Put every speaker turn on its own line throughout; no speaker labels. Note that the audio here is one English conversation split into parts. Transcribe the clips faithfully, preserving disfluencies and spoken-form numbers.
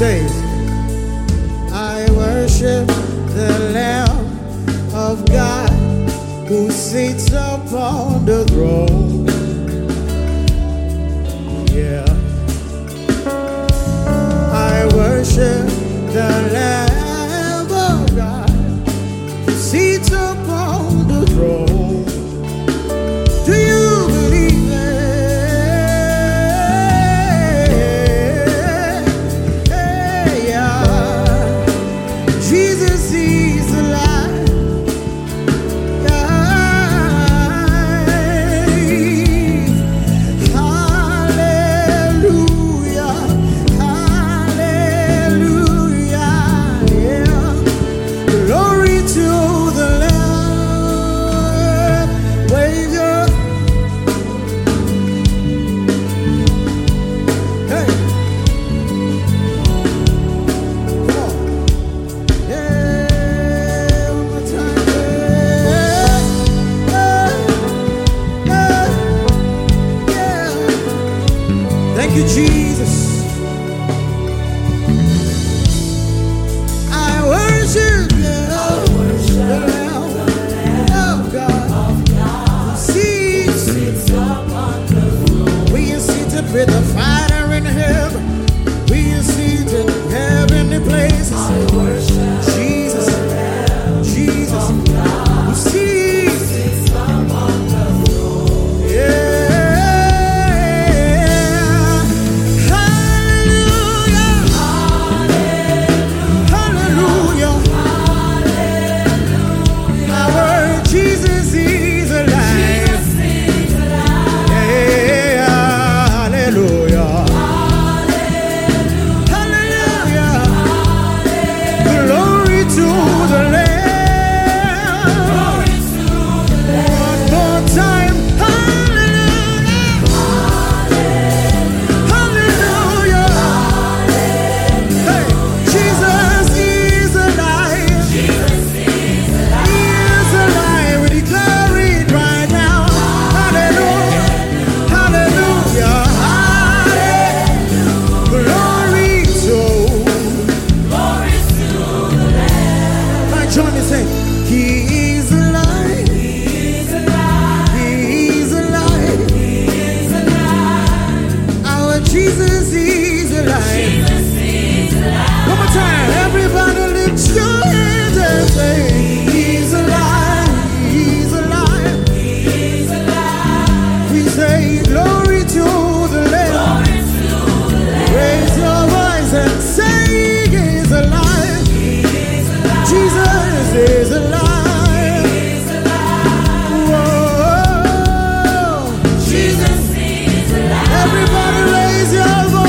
says, I worship the Lamb of God who sits upon the throne. Yeah. I worship the Lamb of God who sits upon the throne. Do you believe it? Hey, yeah. Jesus is alive. Hallelujah. Hallelujah. Yeah. Glory to the Lamb. Wave your hey. Come on. Yeah. One more time. Yeah. Yeah. Yeah. Thank you, Jesus. I worship you, the Lamb of God. Seats, we are seated with the Father in heaven. We are seated in heavenly places. Jesus, Jesus, who sees. Yeah. Hallelujah. Hallelujah. Our Jesus is alive. Yeah. Hallelujah. Hallelujah. Glory to the Lamb. One more time. Hallelujah. Hallelujah. Hey, Jesus is alive. He is alive. We declare it right now. Hallelujah. Hallelujah. Hallelujah. Glory to. My join me say, He is alive. He is alive. Our Jesus is alive. One more time. Everybody lift your hands and say, He's alive. He's alive. We say, glory to the Lamb. Raise your voice and say, He is alive. Jesus is alive. Whoa. Everybody raise your voice.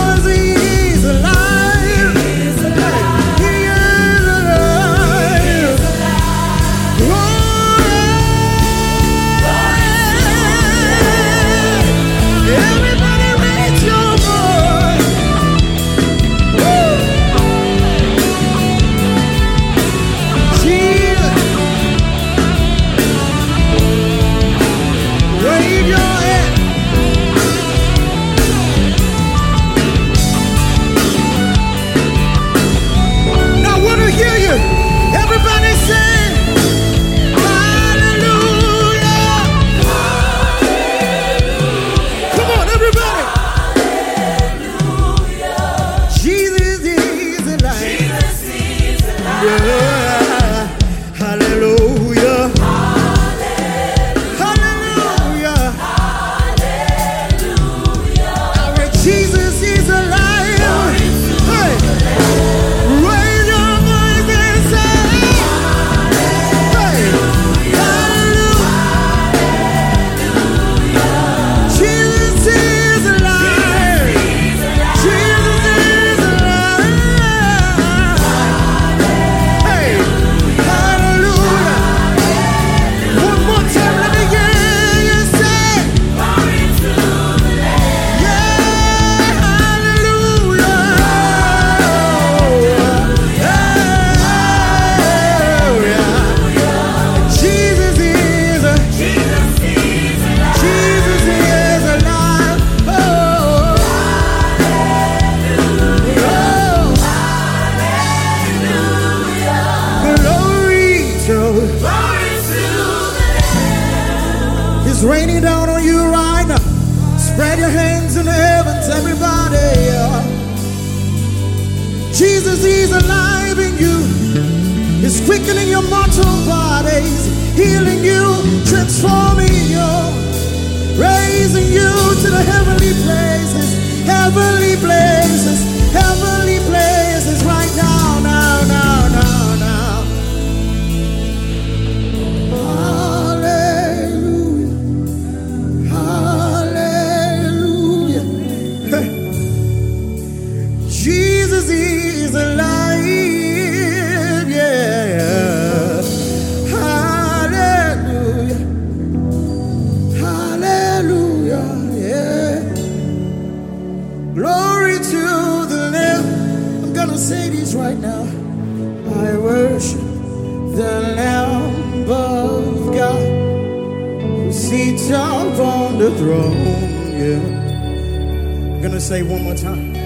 Spread your hands in the heavens, everybody. Yeah. Jesus, he's alive in you. He's quickening your mortal bodies, healing you, transforming you, raising you to the heavenly places, heavenly places, heavenly places right now, now, now, now, now. Hallelujah. Hallelujah. Jesus is alive, yeah. Hallelujah. Hallelujah, yeah. Glory to the Lamb. I'm gonna say this right now. I worship the Lamb of God who sits upon the throne, yeah. I'm gonna say one more time.